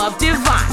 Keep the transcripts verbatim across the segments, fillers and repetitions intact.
love divine.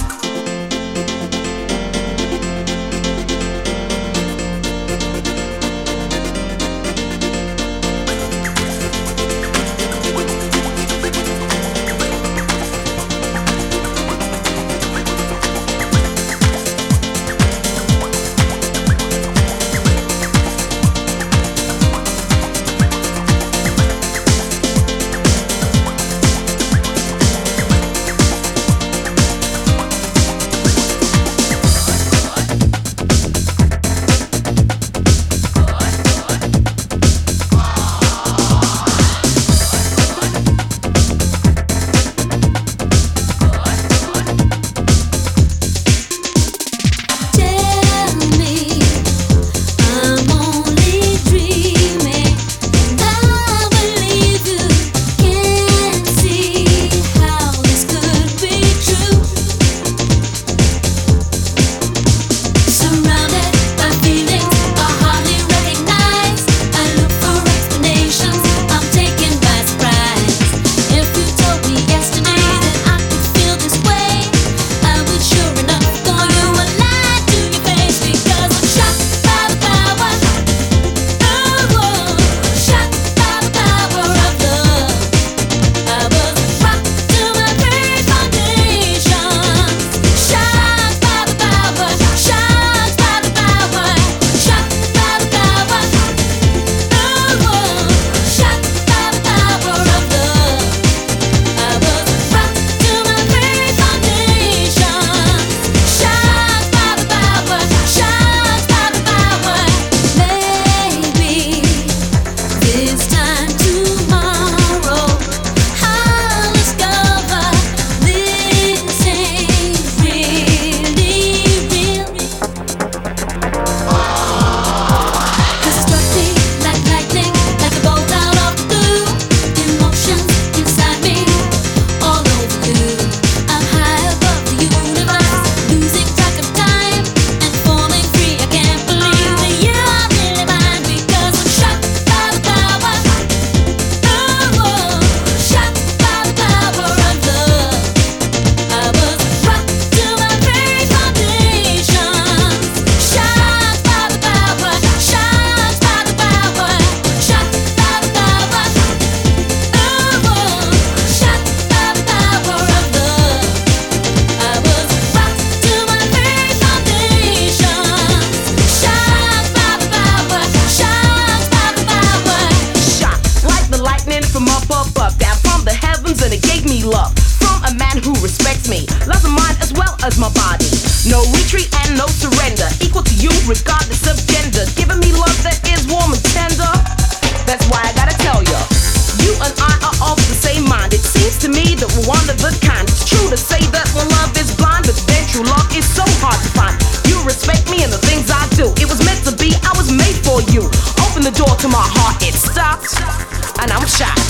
As my body, no retreat and no surrender, equal to you regardless of gender, giving me love that is warm and tender. That's why I gotta tell ya, you and I are of the same mind. It seems to me that we're one of a kind. It's true to say that when love is blind, but then true love is so hard to find. You respect me and the things I do. It was meant to be, I was made for you. Open the door to my heart, it stopped, and I'm shocked.